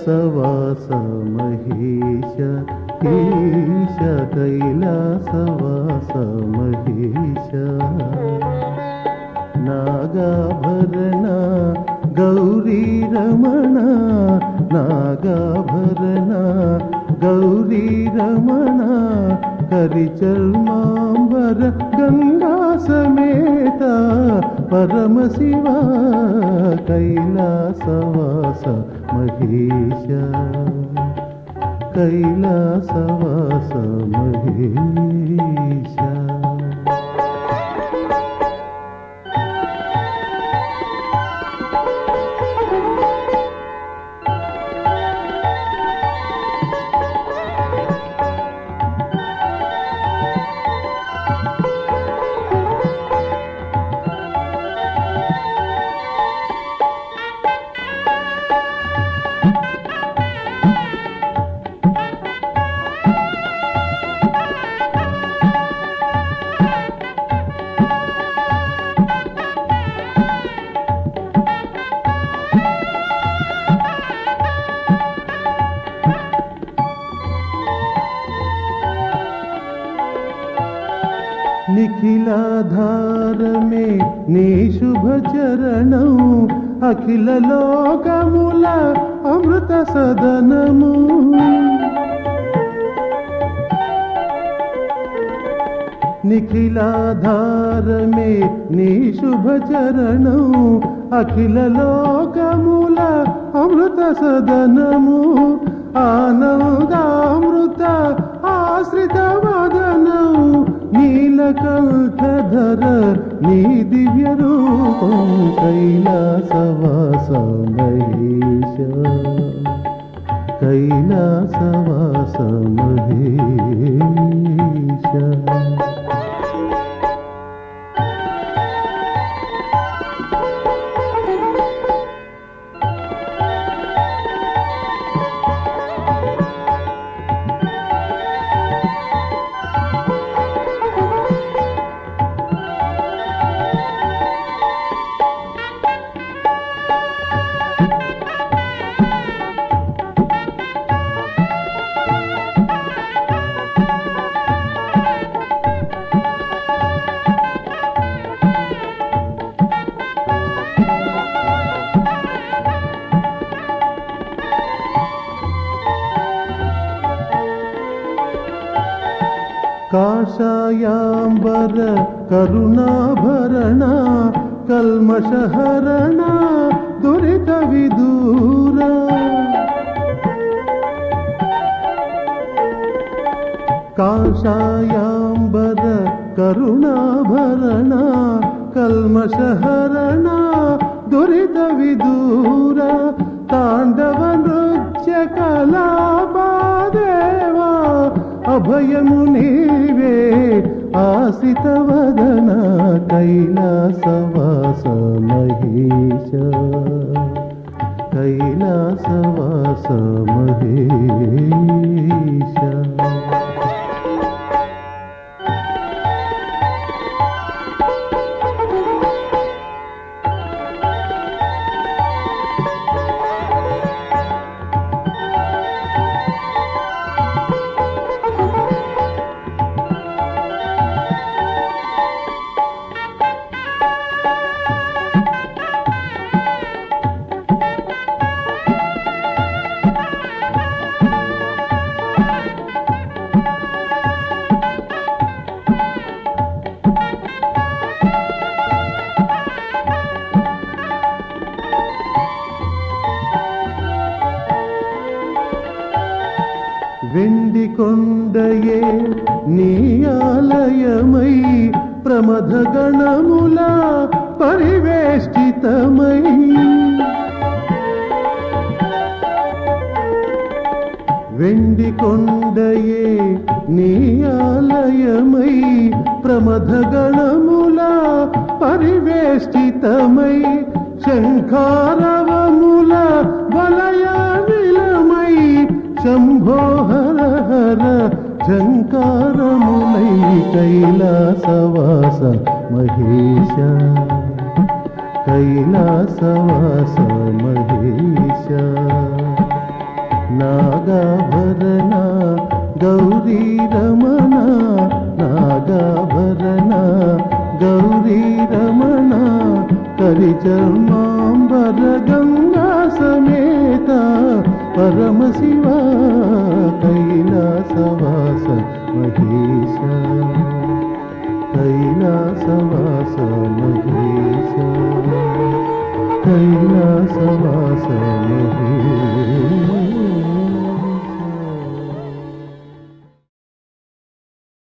కైలాసవాస మహేశ ఈశ కైలాసవాస మహేశ నాగాభరణ గౌరీ రమణ నాగాభరణ గౌరీ రమణ కరిచర్మాంబర గంగా సమేత పరమశివ కైలాసవాస మహేశ కైలాసవాస మహేశ నిఖిలాధార మే నీ శుభ చరణం అఖిల లోకముల అమృత సదనము నిఖిలాధార మే నీ శుభ చరణం అఖిల లోకముల అమృత సదనము ఆనందామృత ఆశ్రిత వదనం నీలకంఠధర నీ దివ్య రూపం కైలాసవాస మహేశ కైలాసవాస మహేశ కాషాయాంబర కరుణాభరణ కల్మషహరణ దురిత విదూర కాషాయాంబర కరుణాభరణ కల్మషహరణ దురిత విదూర తాండవ నృత్య కళాపాదేవా అభయము నీవే ఆసిత వదన కైలాసవాస మహేశ కైలాసవాస మహేశ వెండి కొండయే నీ ఆలయమై ప్రమథ గణముల పరివేష్టితమై వెండి కొండయే నీ ఆలయమై ప్రమథ గణముల పరివేష్టితమై శంఖారవముల వలయ విలమై శంభో హర హర ఝంకారములై కైలాసవాస మహేశ కైలాసవాస మహేశ నాగాభరణ గౌరీ రమణ నాగాభరణ గౌరీ రమణ కరిచర్మాంబర గంగా సమేత పరమశివ కైలాసవాస మహేశ కైలాసవాస మహేశ కైలాసవాస